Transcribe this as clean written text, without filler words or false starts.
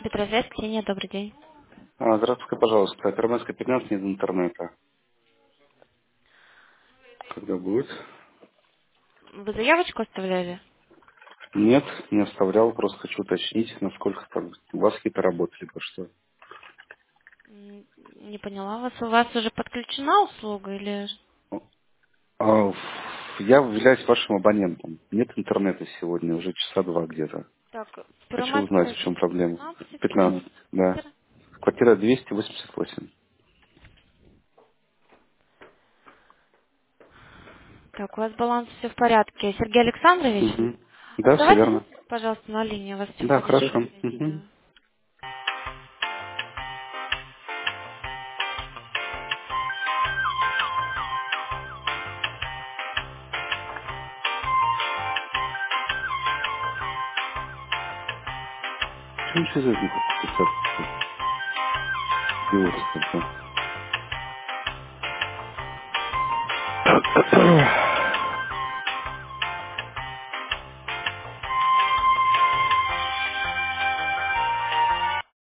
Петросвет, Ксения, добрый день. Здравствуйте, пожалуйста. Пермская 15 нет интернета. Когда будет? Вы заявочку оставляли? Нет, не оставлял, просто хочу уточнить, насколько там у вас какие-то работы, либо что. Не поняла вас. У вас уже подключена услуга или... А, я являюсь вашим абонентом. Нет интернета сегодня, уже часа два где-то. Так, Хочу узнать, Первомайская, в чем проблема. 15, 15, да. квартира. Квартира 288. Так, у вас баланс все в порядке. Сергей Александрович, Угу. Да, все оставайтесь, верно. пожалуйста, на линии. У вас Да, психологическая хорошо. сессия. Угу. Что ничего из этого не подписаться? Идиотская, да.